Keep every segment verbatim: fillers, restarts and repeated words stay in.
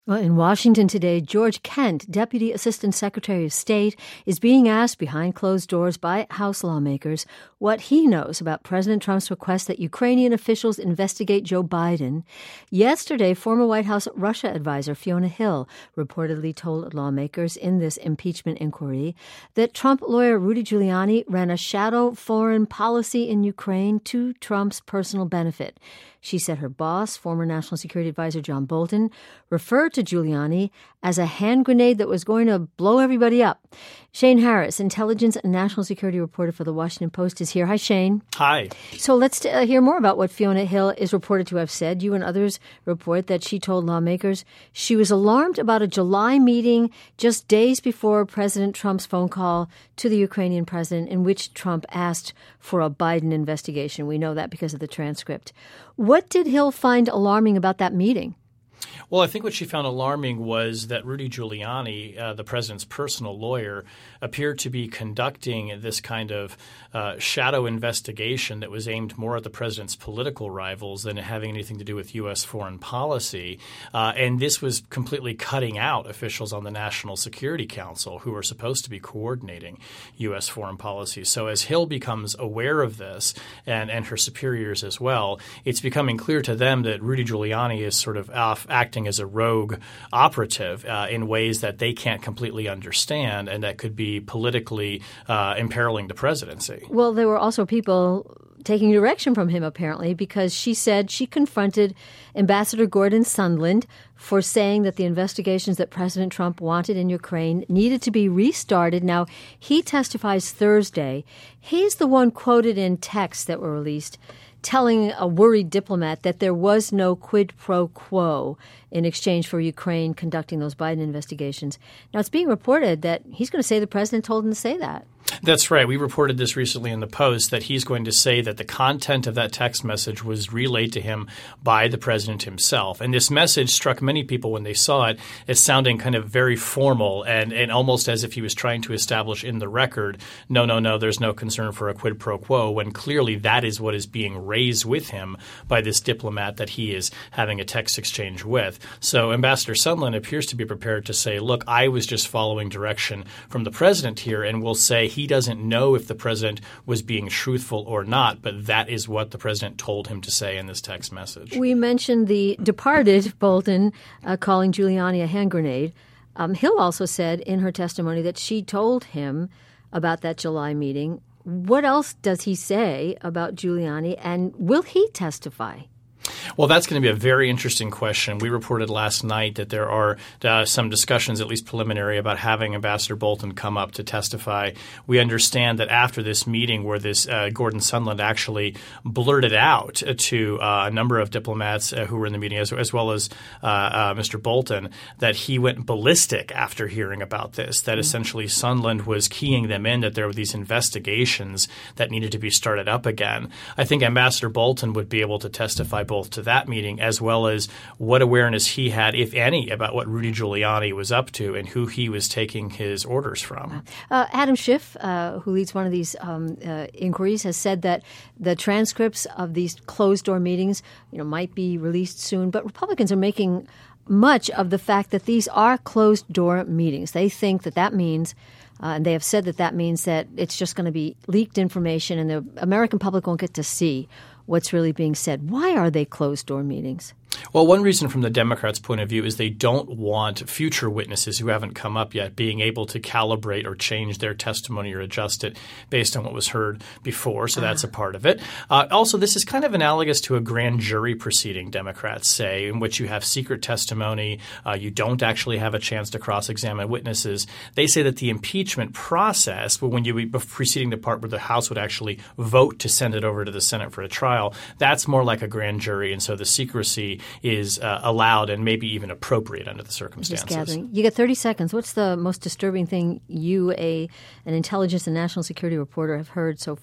Well, in Washington today, George Kent, Deputy Assistant Secretary of State, is being asked behind closed doors by House lawmakers what he knows about President Trump's request that Ukrainian officials investigate Joe Biden. Yesterday, former White House Russia advisor Fiona Hill reportedly told lawmakers in this impeachment inquiry that Trump lawyer Rudy Giuliani ran a shadow foreign policy in Ukraine to Trump's personal benefit. She said her boss, former National Security Advisor John Bolton, referred to Giuliani as a hand grenade that was going to blow everybody up. Shane Harris, intelligence and national security reporter for The Washington Post, is here. Hi, Shane. Hi. So let's uh, hear more about what Fiona Hill is reported to have said. You and others report that she told lawmakers she was alarmed about a July meeting just days before President Trump's phone call to the Ukrainian president in which Trump asked for a Biden investigation. We know that because of the transcript. What did Hill find alarming about that meeting? Well, I think what she found alarming was that Rudy Giuliani, uh, the president's personal lawyer, appeared to be conducting this kind of uh, shadow investigation that was aimed more at the president's political rivals than having anything to do with U S foreign policy. Uh, and this was completely cutting out officials on the National Security Council who are supposed to be coordinating U S foreign policy. So as Hill becomes aware of this, and, and her superiors as well, it's becoming clear to them that Rudy Giuliani is sort of off acting as a rogue operative uh, in ways that they can't completely understand and that could be politically uh, imperiling the presidency. Well, there were also people taking direction from him, apparently, because she said she confronted Ambassador Gordon Sondland for saying that the investigations that President Trump wanted in Ukraine needed to be restarted. Now, he testifies Thursday. He's the one quoted in texts that were released telling a worried diplomat that there was no quid pro quo in exchange for Ukraine conducting those Biden investigations. Now, it's being reported that he's going to say the president told him to say that. That's right. We reported this recently in the Post that he's going to say that the content of that text message was relayed to him by the president himself. And this message struck many people when they saw it as sounding kind of very formal and, and almost as if he was trying to establish in the record, no, no, no, there's no concern for a quid pro quo, when clearly that is what is being raised with him by this diplomat that he is having a text exchange with. So Ambassador Sondland appears to be prepared to say, look, I was just following direction from the president here, and will say he doesn't know if the president was being truthful or not, but that is what the president told him to say in this text message. We mentioned the departed Bolton uh, calling Giuliani a hand grenade. Um, Hill also said in her testimony that she told him about that July meeting. What else does he say about Giuliani, and will he testify? Well, that's going to be a very interesting question. We reported last night that there are uh, some discussions, at least preliminary, about having Ambassador Bolton come up to testify. We understand that after this meeting where this uh, Gordon Sondland actually blurted out to uh, a number of diplomats uh, who were in the meeting, as, as well as uh, uh, Mister Bolton, that he went ballistic after hearing about this, that mm-hmm. essentially Sondland was keying them in that there were these investigations that needed to be started up again. I think Ambassador Bolton would be able to testify both to that meeting as well as what awareness he had, if any, about what Rudy Giuliani was up to and who he was taking his orders from. Uh, Adam Schiff, uh, who leads one of these um, uh, inquiries, has said that the transcripts of these closed-door meetings, you know, might be released soon, but Republicans are making much of the fact that these are closed-door meetings. They think that that means Uh, and they have said that that means that it's just going to be leaked information and the American public won't get to see what's really being said. Why are they closed-door meetings? Well, one reason from the Democrats' point of view is they don't want future witnesses who haven't come up yet being able to calibrate or change their testimony or adjust it based on what was heard before. So that's a part of it. Uh, also, this is kind of analogous to a grand jury proceeding, Democrats say, in which you have secret testimony. Uh, you don't actually have a chance to cross-examine witnesses. They say that the impeachment process, when you be preceding the part where the House would actually vote to send it over to the Senate for a trial, that's more like a grand jury. And so the secrecy is uh, allowed and maybe even appropriate under the circumstances. Just gathering. You get thirty seconds. What's the most disturbing thing you, a an intelligence and national security reporter, have heard so far?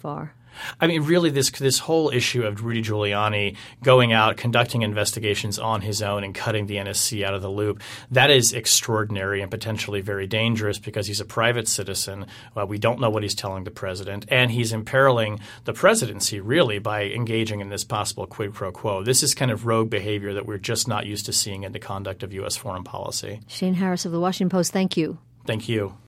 I mean, really, this this whole issue of Rudy Giuliani going out, conducting investigations on his own and cutting the N S C out of the loop, that is extraordinary and potentially very dangerous because he's a private citizen. Well, we don't know what he's telling the president, and he's imperiling the presidency, really, by engaging in this possible quid pro quo. This is kind of rogue behavior that we're just not used to seeing in the conduct of U S foreign policy. Shane Harris of The Washington Post, thank you. Thank you.